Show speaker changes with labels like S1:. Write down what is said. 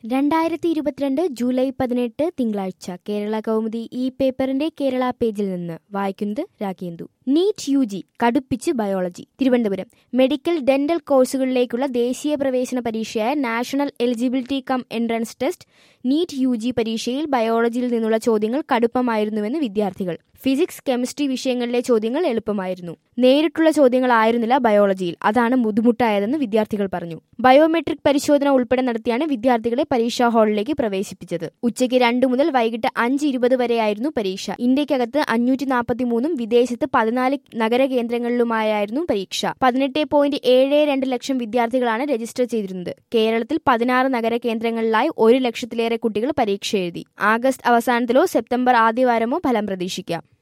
S1: 2022 July 18 തിങ്കളാഴ്ച കേരള കൗമുദി ഈ പേപ്പറിന്റെ കേരള പേജിൽ നിന്ന് വായിക്കുന്നത് രാഗേന്ദു. നീറ്റ് UG കടുപ്പിച്ച് ബയോളജി. തിരുവനന്തപുരം മെഡിക്കൽ ഡെന്റൽ കോഴ്സുകളിലേക്കുള്ള ദേശീയ പ്രവേശന പരീക്ഷയായ national eligibility cum entrance test NEET UG പരീക്ഷയിൽ ബയോളജിയിൽ നിന്നുള്ള ചോദ്യങ്ങൾ കടുപ്പമായിരുന്നുവെന്ന് വിദ്യാർത്ഥികൾ. ഫിസിക്സ്, കെമിസ്ട്രി വിഷയങ്ങളിലെ ചോദ്യങ്ങൾ എളുപ്പമായിരുന്നു. നേരിട്ടുള്ള ചോദ്യങ്ങളായിരുന്നില്ല ബയോളജിയിൽ. അതാണ് ബുദ്ധിമുട്ടായതെന്ന് വിദ്യാർത്ഥികൾ പറഞ്ഞു. ബയോമെട്രിക് പരിശോധന ഉൾപ്പെടെ നടത്തിയാണ് വിദ്യാർത്ഥികളെ പരീക്ഷാ ഹാളിലേക്ക് പ്രവേശിപ്പിച്ചത്. ഉച്ചയ്ക്ക് 2 മുതൽ വൈകിട്ട് 5:20 വരെയായിരുന്നു പരീക്ഷ. ഇന്ത്യക്കകത്ത് 543 വിദേശത്ത് 14 നഗരകേന്ദ്രങ്ങളിലുമായിരുന്നു പരീക്ഷ. 18.72 ലക്ഷം വിദ്യാർത്ഥികളാണ് രജിസ്റ്റർ ചെയ്തിരുന്നത്. കേരളത്തിൽ 16 നഗരകേന്ദ്രങ്ങളിലായി 1 ലക്ഷത്തിലേറെ കുട്ടികൾ പരീക്ഷ എഴുതി. ആഗസ്റ്റ് അവസാനത്തിലോ സെപ്റ്റംബർ ആദ്യവാരമോ ഫലം പ്രതീക്ഷിക്കാം.